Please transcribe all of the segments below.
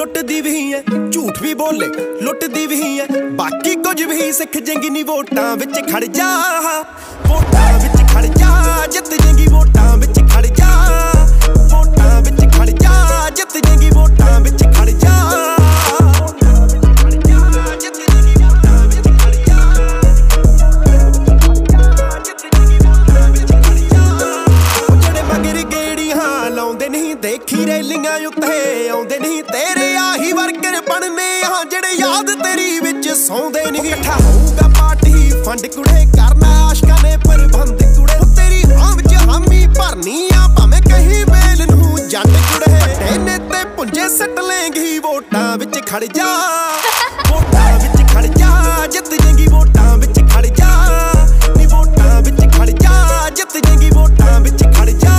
लुटदी भी है, झूठ भी बोले लुटदी भी है, बाकी कुछ भी सिख जेंगी नी वोटां विच खड़ जा, वोटां विच खड़ जा, जित जेंगी वोटां विच खड़ जा, वोटां विच खड़ जा, जित जेंगी वोटां विच खड़ जा। देखी रैलियां उत्ते आउंदे नहीं तेरे आही वर्कर बनने हाँ जेड़े याद तेरी विच सौंदे नहीं। इकट्ठा होऊगा पार्टी फंड कुड़े करना आशकां ने प्रबंध कुड़े, तेरी हां विच हामी भरनी आ भावें कहीं वेल नूं जट कुड़े, पट्टे ते पुंजे सट लेंगी वोटां विच खड़ जा, वोटां विच खड़ जा, जित जेंगी वोटां विच खड़ जा, नी वोटां विच खड़ जा, जित जेंगी वोटां विच खड़ जा।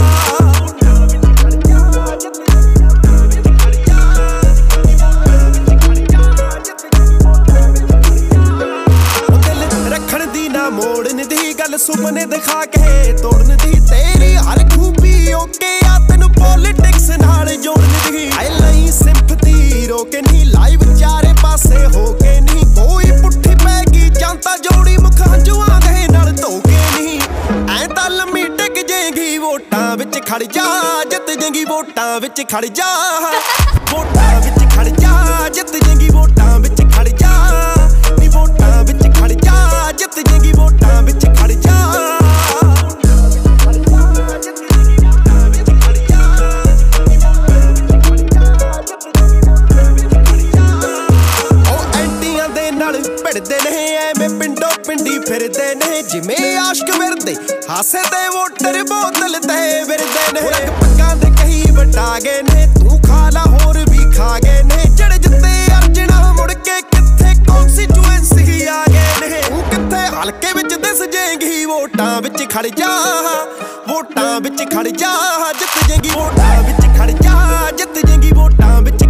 मोड़न दी गल सुपने दिखा के तोड़न दी, तेरी हर खूबी ओके आ तेनू पॉलिटिक्स नाल जोड़न दी। आई नहीं सिंपथी रोके नहीं लाइव चारे पासे होके नहीं, कोई पुट्ठी पैगी जानता जोड़ी मुख हंजुआं दे नाल धोके नहीं। ऐ तां लम्मी टिक जेंगी वोटां विच खड़ जा, जित जेंगी वोटां विच खड़ जा, वोटां विच खड़ जा, जित जेंगी वोटां विच खड़ जा, नी वोटां विच खड़ जा, जित जेंगी वोटां विच खड़ जा। ओ एंटियां दे नाल भिड़दे ने एवें पिंडों पिंडी फिरदे ने, जिवें आशक विरदे हासे ते वोटर बोतल ते विरदे ने। रंग पग्गां दे कही वटा गए ने, तू खा ला होर भी खा गए ने, जड़ जित्ते अर्जना मुड़ के कित्थे कॉन्स्टिट्यूएंसी आ गए ने। तू कित्थे हलके विच दिस जेंगी वोटां विच खड़ जा, वोटां विच खड़ जा, जित जेंगी वोटां विच खड़ जा, जित जेंगी वोटां विच